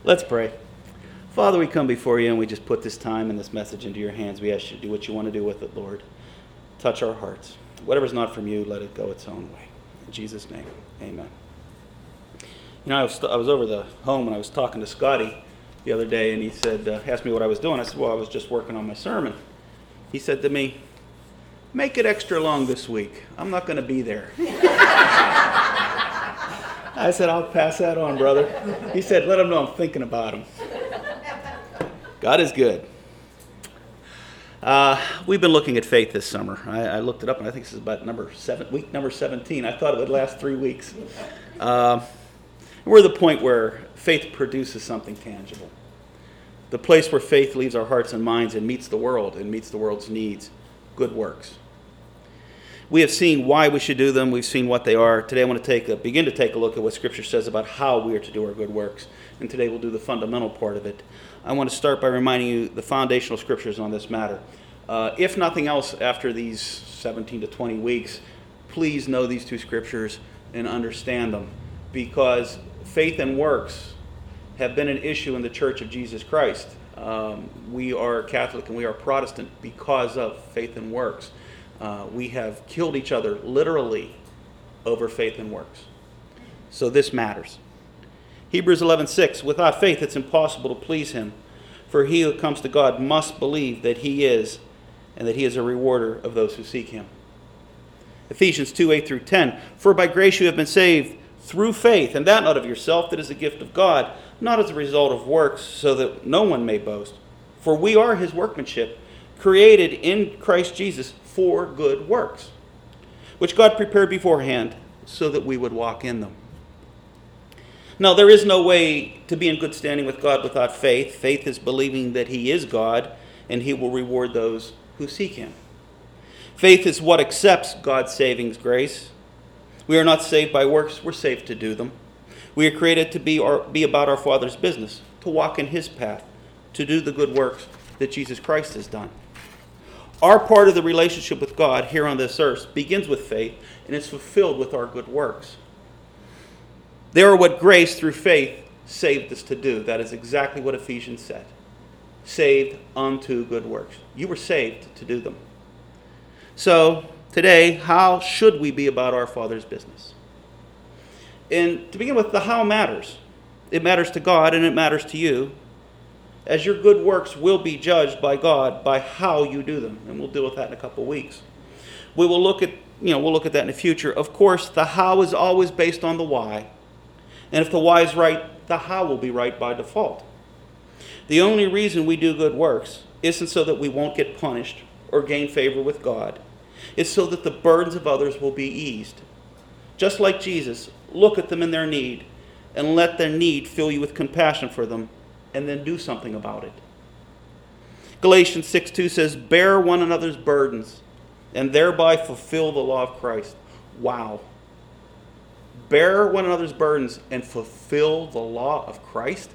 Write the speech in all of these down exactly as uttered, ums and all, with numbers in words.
Let's pray. Father, we come before you and we just put this time and this message into your hands. We ask you to do what you want to do with it, Lord. Touch our hearts. Whatever's not from you, let it go its own way. In Jesus' name, amen. You know, I was, I was over the home and I was talking to Scotty the other day, and he said, uh, asked me what I was doing. I said, well, I was just working on my sermon. He said to me, make it extra long this week. I'm not going to be there. I said, I'll pass that on, brother. He said, let him know I'm thinking about him. God is good. Uh, we've been looking at faith this summer. I, I looked it up, and I think this is about number seven, week number seventeen. I thought it would last three weeks. Uh, we're at the point where faith produces something tangible. The place where faith leaves our hearts and minds and meets the world and meets the world's needs, good works. We have seen why we should do them. We've seen what they are. Today I want to take a, begin to take a look at what Scripture says about how we are to do our good works. And today we'll do the fundamental part of it. I want to start by reminding you the foundational Scriptures on this matter. Uh, if nothing else, after these seventeen to twenty weeks, please know these two Scriptures and understand them. Because faith and works have been an issue in the Church of Jesus Christ. Um, we are Catholic and we are Protestant because of faith and works. Uh, we have killed each other literally over faith and works. So this matters. Hebrews eleven six, without faith it's impossible to please him, for he who comes to God must believe that he is, and that he is a rewarder of those who seek him. Ephesians two eight through ten, for by grace you have been saved through faith, and that not of yourself, that is a gift of God, not as a result of works, so that no one may boast. For we are his workmanship, created in Christ Jesus for good works, which God prepared beforehand so that we would walk in them. Now, there is no way to be in good standing with God without faith. Faith is believing that he is God and he will reward those who seek him. Faith is what accepts God's saving grace. We are not saved by works, we're saved to do them. We are created to be, our, be about our Father's business, to walk in his path, to do the good works that Jesus Christ has done. Our part of the relationship with God here on this earth begins with faith and is fulfilled with our good works. They are what grace through faith saved us to do. That is exactly what Ephesians said. Saved unto good works. You were saved to do them. So, today, how should we be about our Father's business? And to begin with, the how matters. It matters to God and it matters to you, as your good works will be judged by God by how you do them. And we'll deal with that in a couple of weeks. We will look at, you know, we'll look at that in the future. Of course, the how is always based on the why. And if the why is right, the how will be right by default. The only reason we do good works isn't so that we won't get punished or gain favor with God. It's so that the burdens of others will be eased. Just like Jesus, look at them in their need and let their need fill you with compassion for them, and then do something about it. Galatians six two says, bear one another's burdens and thereby fulfill the law of Christ. Wow. Bear one another's burdens and fulfill the law of Christ?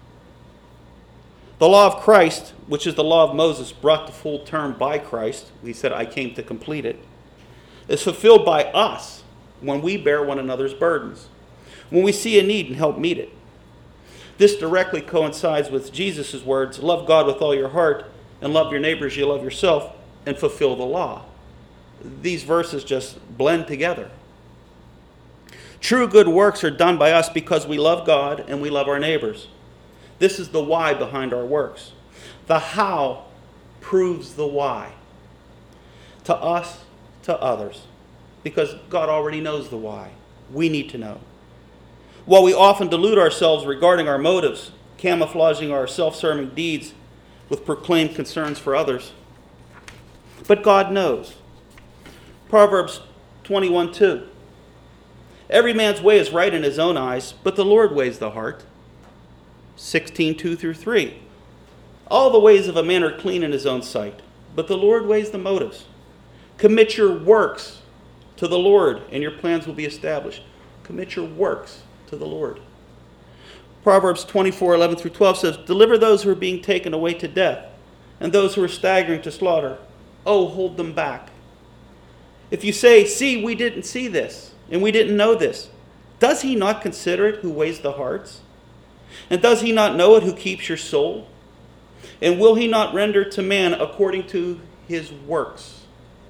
The law of Christ, which is the law of Moses, brought to full term by Christ, he said, I came to complete it, is fulfilled by us when we bear one another's burdens, when we see a need and help meet it. This directly coincides with Jesus' words, love God with all your heart and love your neighbor as you love yourself and fulfill the law. These verses just blend together. True good works are done by us because we love God and we love our neighbors. This is the why behind our works. The how proves the why. To us, to others. Because God already knows the why. We need to know. While we often delude ourselves regarding our motives, camouflaging our self-serving deeds with proclaimed concerns for others, but God knows. Proverbs twenty-one two. Every man's way is right in his own eyes, but the Lord weighs the heart. sixteen two through three. All the ways of a man are clean in his own sight, but the Lord weighs the motives. Commit your works to the Lord, and your plans will be established. Commit your works to the Lord. Proverbs twenty-four eleven through twelve says, deliver those who are being taken away to death, and those who are staggering to slaughter. Oh, hold them back. If you say, see, we didn't see this, and we didn't know this, does he not consider it who weighs the hearts? And does he not know it who keeps your soul? And will he not render to man according to his works?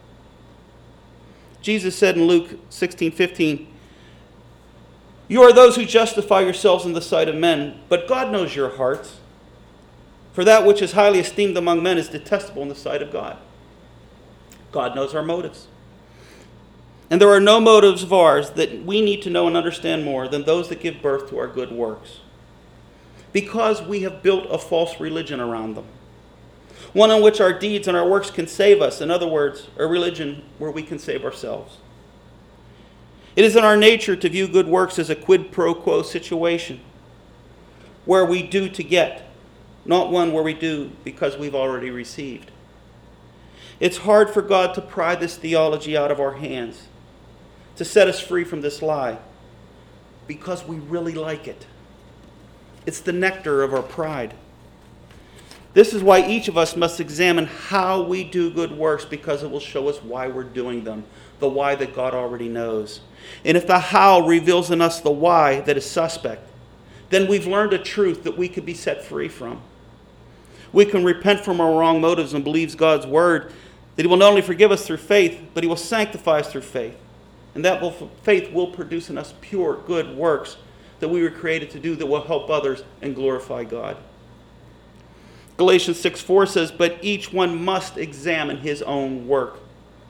Jesus said in Luke sixteen fifteen, you are those who justify yourselves in the sight of men, but God knows your hearts. For that which is highly esteemed among men is detestable in the sight of God. God knows our motives. And there are no motives of ours that we need to know and understand more than those that give birth to our good works, because we have built a false religion around them, one in which our deeds and our works can save us. In other words, a religion where we can save ourselves. It is in our nature to view good works as a quid pro quo situation, where we do to get, not one where we do because we've already received. It's hard for God to pry this theology out of our hands, to set us free from this lie, because we really like it. It's the nectar of our pride. This is why each of us must examine how we do good works, because it will show us why we're doing them, the why that God already knows. And if the how reveals in us the why that is suspect, then we've learned a truth that we could be set free from. We can repent from our wrong motives and believe God's word, that he will not only forgive us through faith, but he will sanctify us through faith. And that will, faith will produce in us pure, good works that we were created to do, that will help others and glorify God. Galatians six four says, but each one must examine his own work.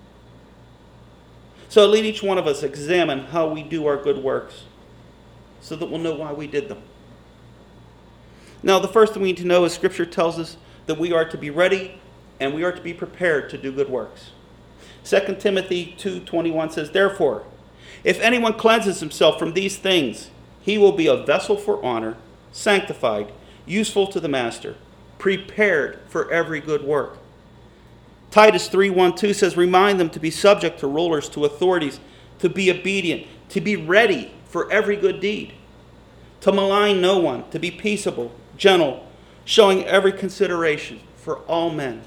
So let each one of us examine how we do our good works, so that we'll know why we did them. Now, the first thing we need to know is Scripture tells us that we are to be ready and we are to be prepared to do good works. Second Timothy two twenty-one says, therefore, if anyone cleanses himself from these things, he will be a vessel for honor, sanctified, useful to the master, prepared for every good work. Titus three one two says, remind them to be subject to rulers, to authorities, to be obedient, to be ready for every good deed, to malign no one, to be peaceable, gentle, showing every consideration for all men.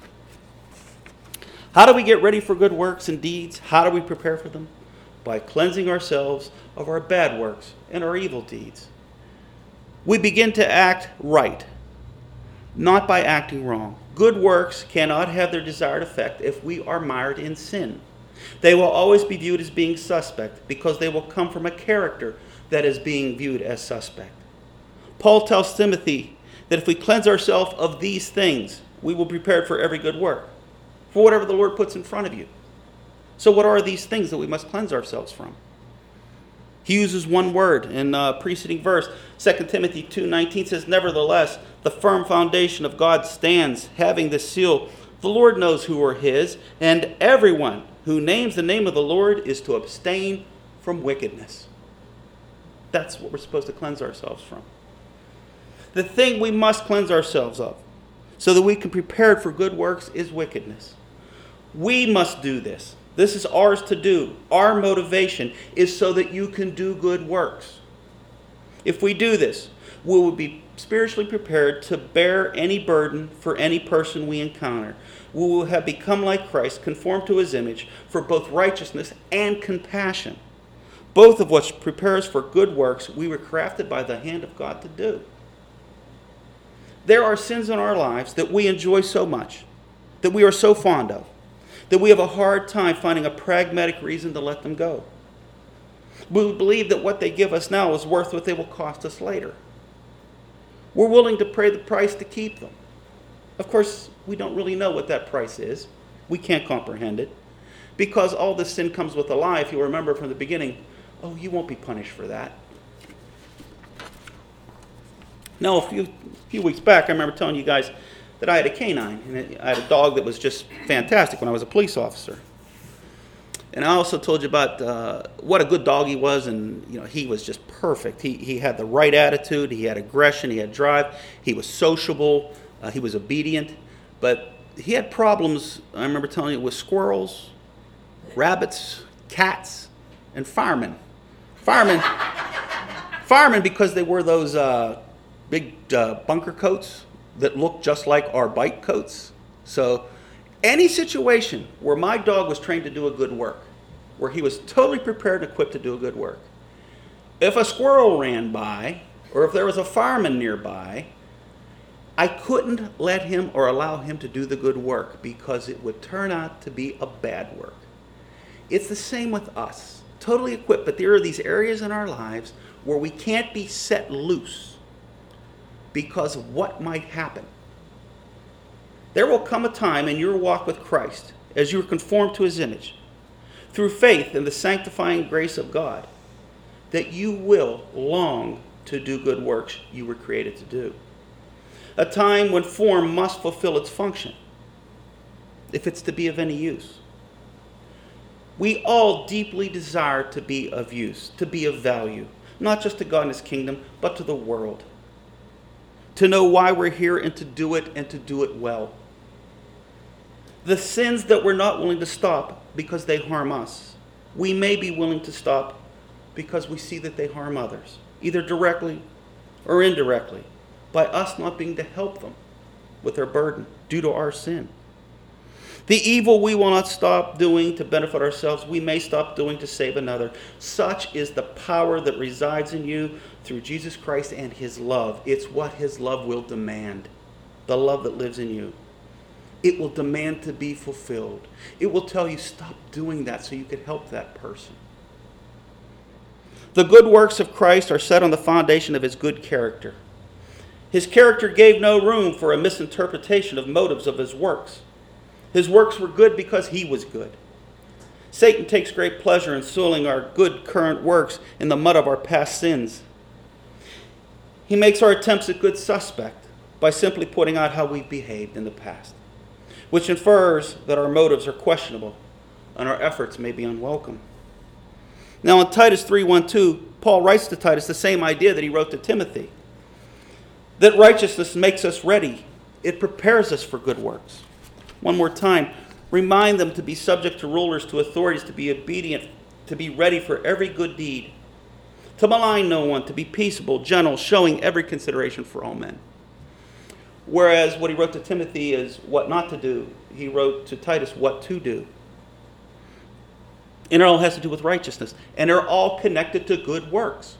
How do we get ready for good works and deeds? How do we prepare for them? By cleansing ourselves of our bad works and our evil deeds. We begin to act right, not by acting wrong. Good works cannot have their desired effect if we are mired in sin. They will always be viewed as being suspect, because they will come from a character that is being viewed as suspect. Paul tells Timothy that if we cleanse ourselves of these things, we will be prepared for every good work, for whatever the Lord puts in front of you. So what are these things that we must cleanse ourselves from? He uses one word in a preceding verse. Second Timothy two nineteen says, nevertheless, the firm foundation of God stands, having this seal. The Lord knows who are his, and everyone who names the name of the Lord is to abstain from wickedness. That's what we're supposed to cleanse ourselves from. The thing we must cleanse ourselves of, so that we can prepare for good works, is wickedness. We must do this. This is ours to do. Our motivation is so that you can do good works. If we do this, we will be spiritually prepared to bear any burden for any person we encounter. We will have become like Christ, conformed to his image, for both righteousness and compassion, both of which prepare us for good works we were crafted by the hand of God to do. There are sins in our lives that we enjoy so much, that we are so fond of, that we have a hard time finding a pragmatic reason to let them go. We believe that what they give us now is worth what they will cost us later. We're willing to pay the price to keep them. Of course, we don't really know what that price is. We can't comprehend it, because all this sin comes with a lie. If you remember from the beginning, oh, you won't be punished for that. Now, a few, few weeks back, I remember telling you guys that I had a canine, and I had a dog that was just fantastic when I was a police officer. And I also told you about uh, what a good dog he was, and you know he was just perfect. He he had the right attitude, he had aggression, he had drive, he was sociable, uh, he was obedient, but he had problems, I remember telling you, with squirrels, rabbits, cats, and firemen. Firemen, firemen because they wore those uh, big uh, bunker coats that looked just like our bike coats. So any situation where my dog was trained to do a good work, where he was totally prepared and equipped to do a good work. If a squirrel ran by, or if there was a fireman nearby, I couldn't let him or allow him to do the good work because it would turn out to be a bad work. It's the same with us. Totally equipped, but there are these areas in our lives where we can't be set loose because of what might happen. There will come a time in your walk with Christ, as you are conformed to his image, through faith in the sanctifying grace of God, that you will long to do good works you were created to do. A time when form must fulfill its function, if it's to be of any use. We all deeply desire to be of use, to be of value, not just to God and his kingdom, but to the world. To know why we're here and to do it and to do it well. The sins that we're not willing to stop because they harm us, we may be willing to stop because we see that they harm others, either directly or indirectly, by us not being to help them with their burden due to our sin. The evil we will not stop doing to benefit ourselves, we may stop doing to save another. Such is the power that resides in you through Jesus Christ and his love. It's what his love will demand, the love that lives in you. It will demand to be fulfilled. It will tell you, stop doing that so you can help that person. The good works of Christ are set on the foundation of his good character. His character gave no room for a misinterpretation of motives of his works. His works were good because he was good. Satan takes great pleasure in soiling our good current works in the mud of our past sins. He makes our attempts a good suspect by simply pointing out how we've behaved in the past, which infers that our motives are questionable and our efforts may be unwelcome. Now in Titus three one two, Paul writes to Titus the same idea that he wrote to Timothy. That righteousness makes us ready. It prepares us for good works. One more time, remind them to be subject to rulers, to authorities, to be obedient, to be ready for every good deed, to malign no one, to be peaceable, gentle, showing every consideration for all men. Whereas what he wrote to Timothy is what not to do, he wrote to Titus what to do. And it all has to do with righteousness. And they're all connected to good works.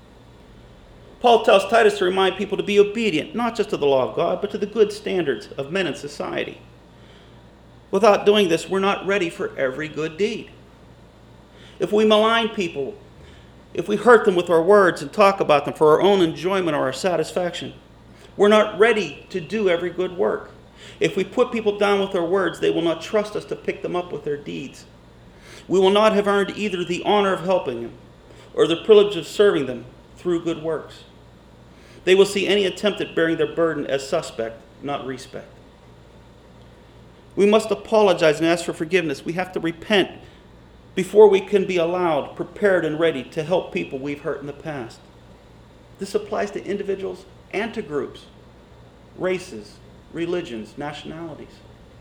Paul tells Titus to remind people to be obedient, not just to the law of God, but to the good standards of men in society. Without doing this, we're not ready for every good deed. If we malign people, if we hurt them with our words and talk about them for our own enjoyment or our satisfaction, we're not ready to do every good work. If we put people down with our words, they will not trust us to pick them up with their deeds. We will not have earned either the honor of helping them or the privilege of serving them through good works. They will see any attempt at bearing their burden as suspect, not respect. We must apologize and ask for forgiveness. We have to repent before we can be allowed, prepared and ready to help people we've hurt in the past. This applies to individuals and to groups, races, religions, nationalities.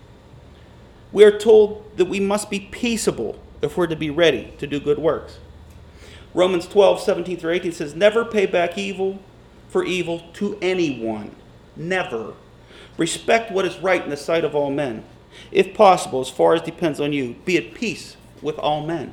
We are told that we must be peaceable if we're to be ready to do good works. Romans twelve, seventeen through eighteen says, never pay back evil for evil to anyone. Never. Respect what is right in the sight of all men. If possible, as far as depends on you, be at peace with all men.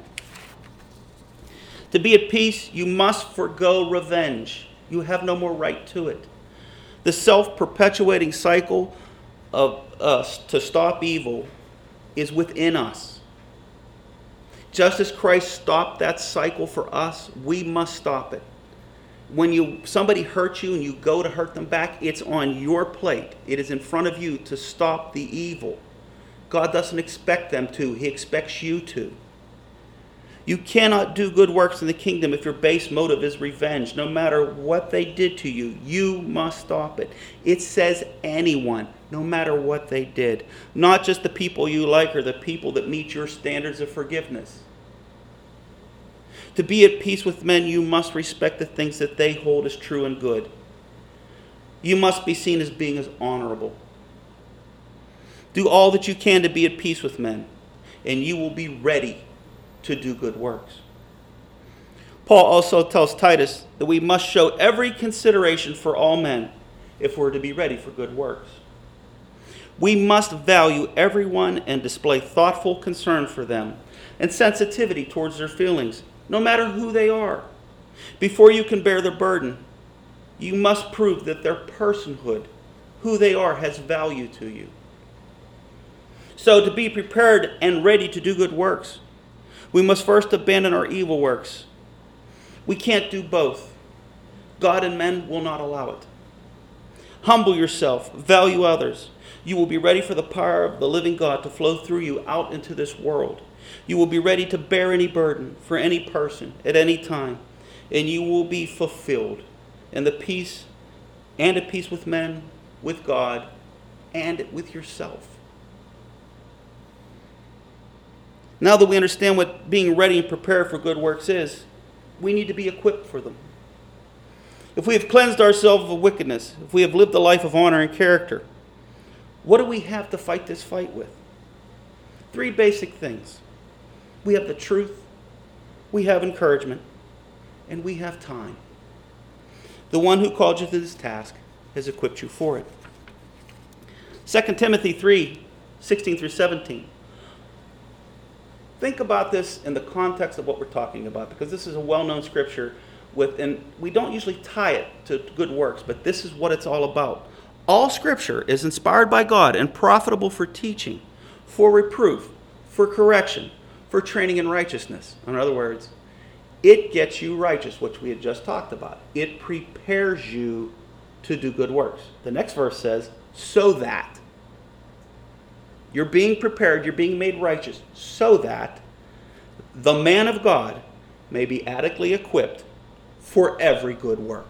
To be at peace, you must forgo revenge. You have no more right to it. The self-perpetuating cycle of us to stop evil is within us. Just as Christ stopped that cycle for us, we must stop it. When you somebody hurts you and you go to hurt them back, it's on your plate. It is in front of you to stop the evil. God doesn't expect them to. He expects you to. You cannot do good works in the kingdom if your base motive is revenge. No matter what they did to you, you must stop it. It says anyone, no matter what they did. Not just the people you like or the people that meet your standards of forgiveness. To be at peace with men, you must respect the things that they hold as true and good. You must be seen as being as honorable. Do all that you can to be at peace with men, and you will be ready to do good works. Paul also tells Titus that we must show every consideration for all men if we're to be ready for good works. We must value everyone and display thoughtful concern for them and sensitivity towards their feelings, no matter who they are. Before you can bear their burden, You must prove that their personhood, who they are, has value to you. So to be prepared and ready to do good works, we must first abandon our evil works. We can't do both. God and men will not allow it. Humble yourself, value others. You will be ready for the power of the living God to flow through you out into this world. You will be ready to bear any burden for any person at any time, and you will be fulfilled in the peace and at peace with men, with God, and with yourself. Now that we understand what being ready and prepared for good works is, we need to be equipped for them. If we have cleansed ourselves of wickedness, if we have lived a life of honor and character, what do we have to fight this fight with? Three basic things. We have the truth, we have encouragement, and we have time. The one who called you to this task has equipped you for it. Second Timothy three, sixteen through seventeen. Think about this in the context of what we're talking about, because this is a well-known scripture, with, and we don't usually tie it to good works, but this is what it's all about. All scripture is inspired by God and profitable for teaching, for reproof, for correction, for training in righteousness. In other words, it gets you righteous, which we had just talked about. It prepares you to do good works. The next verse says, so that. You're being prepared, you're being made righteous, so that the man of God may be adequately equipped for every good work.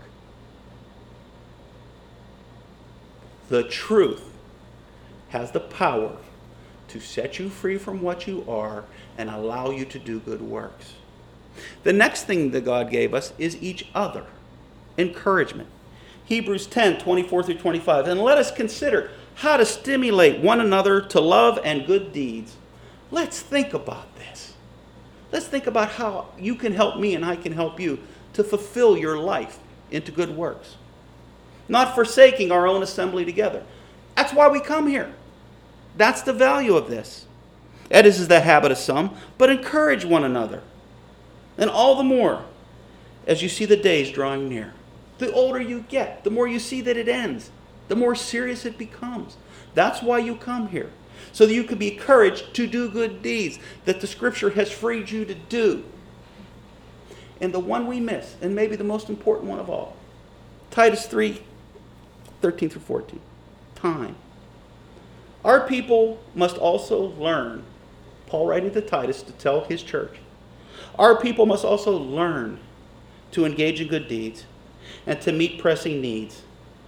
The truth has the power to set you free from what you are and allow you to do good works. The next thing that God gave us is each other. Encouragement. Hebrews ten, twenty-four through twenty-five. And let us consider how to stimulate one another to love and good deeds. Let's think about this. Let's think about how you can help me and I can help you to fulfill your life into good works. Not forsaking our own assembly together. That's why we come here. That's the value of this. That is the habit of some, but encourage one another. And all the more as you see the days drawing near. The older you get, the more you see that it ends, the more serious it becomes. That's why you come here, so that you can be encouraged to do good deeds that the Scripture has freed you to do. And the one we miss, and maybe the most important one of all, Titus three, thirteen through fourteen. Time. Our people must also learn, Paul writing to Titus to tell his church, our people must also learn to engage in good deeds and to meet pressing needs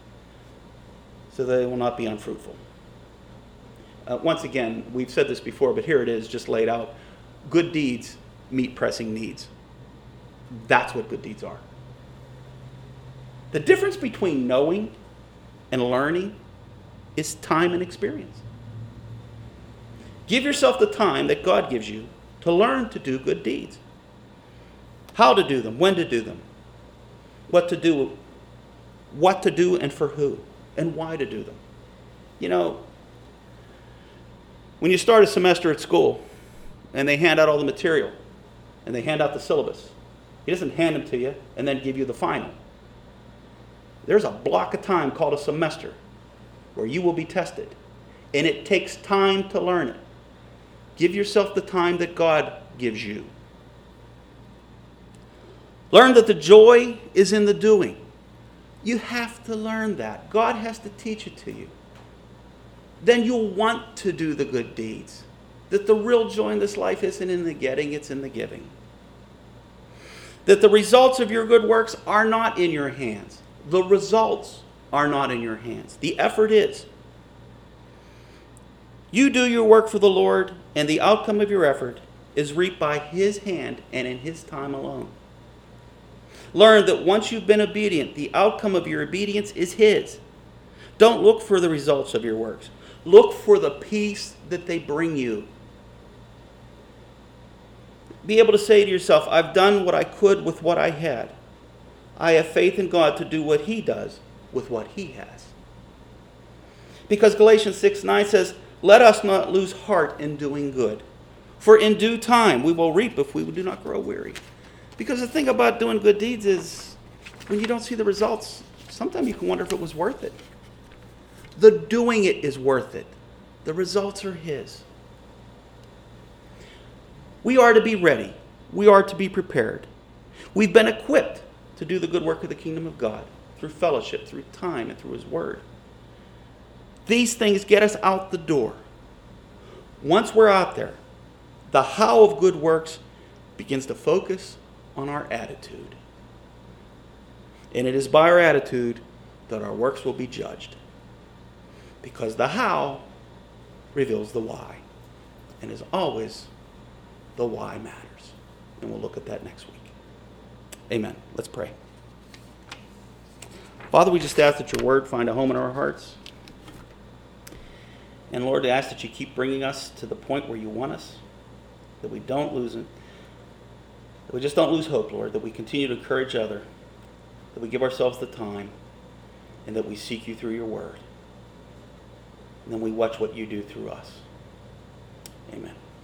so that they will not be unfruitful. Uh, once again, we've said this before, but here it is just laid out. Good deeds meet pressing needs. That's what good deeds are. The difference between knowing and learning is time and experience. Give yourself the time that God gives you to learn to do good deeds. How to do them, when to do them, what to do, what to do and for who, and why to do them. You know, when you start a semester at school and they hand out all the material and they hand out the syllabus, he doesn't hand them to you and then give you the final. There's a block of time called a semester where you will be tested, and it takes time to learn it. Give yourself the time that God gives you. Learn that the joy is in the doing. You have to learn that. God has to teach it to you. Then you'll want to do the good deeds. That the real joy in this life isn't in the getting, it's in the giving. That the results of your good works are not in your hands. The results are not in your hands. The effort is. You do your work for the Lord, and the outcome of your effort is reaped by His hand and in His time alone. Learn that once you've been obedient, the outcome of your obedience is His. Don't look for the results of your works. Look for the peace that they bring you. Be able to say to yourself, I've done what I could with what I had. I have faith in God to do what He does with what He has. Because Galatians six nine says, let us not lose heart in doing good. For in due time we will reap if we do not grow weary. Because the thing about doing good deeds is when you don't see the results sometimes you can wonder if it was worth it. The doing it is worth it. The results are His. We are to be ready. We are to be prepared. We've been equipped to do the good work of the kingdom of God through fellowship, through time, and through His Word. These things get us out the door. Once we're out there, the how of good works begins to focus on our attitude. And it is by our attitude that our works will be judged. Because the how reveals the why. And as always, the why matters. And we'll look at that next week. Amen. Let's pray. Father, we just ask that your word find a home in our hearts. And Lord, I ask that you keep bringing us to the point where you want us, that we don't lose it, that we just don't lose hope, Lord, that we continue to encourage others, that we give ourselves the time, and that we seek you through your word. And then we watch what you do through us. Amen.